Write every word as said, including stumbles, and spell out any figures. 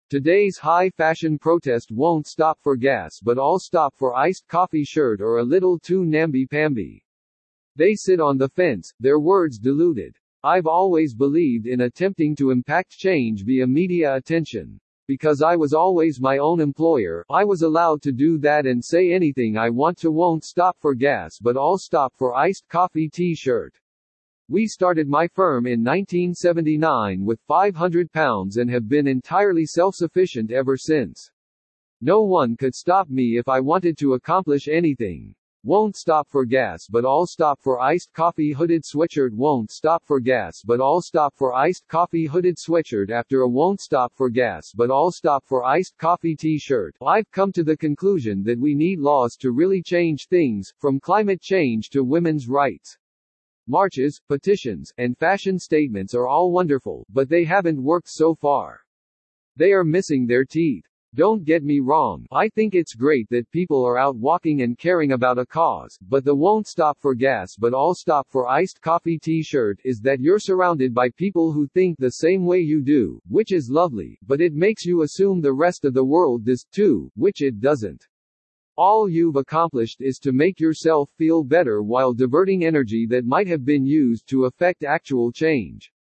Today's high fashion protest won't stop for gas but all stop for iced coffee shirt or a little too namby-pamby. They sit on the fence, their words diluted. I've always believed in attempting to impact change via media attention. Because I was always my own employer, I was allowed to do that and say anything I want to. Won't stop for gas but all stop for iced coffee t-shirt. We started my firm in nineteen seventy-nine with five hundred pounds and have been entirely self-sufficient ever since. No one could stop me if I wanted to accomplish anything. Won't stop for gas but all stop for iced coffee hooded sweatshirt. Won't stop for gas but all stop for iced coffee hooded sweatshirt. After a won't stop for gas but all stop for iced coffee t-shirt, I've come to the conclusion that we need laws to really change things, from climate change to women's rights. Marches, petitions, and fashion statements are all wonderful, but they haven't worked so far. They are missing their teeth. Don't get me wrong, I think it's great that people are out walking and caring about a cause, but the won't stop for gas but all stop for iced coffee t-shirt is that you're surrounded by people who think the same way you do, which is lovely, but it makes you assume the rest of the world does too, which it doesn't. All you've accomplished is to make yourself feel better while diverting energy that might have been used to affect actual change.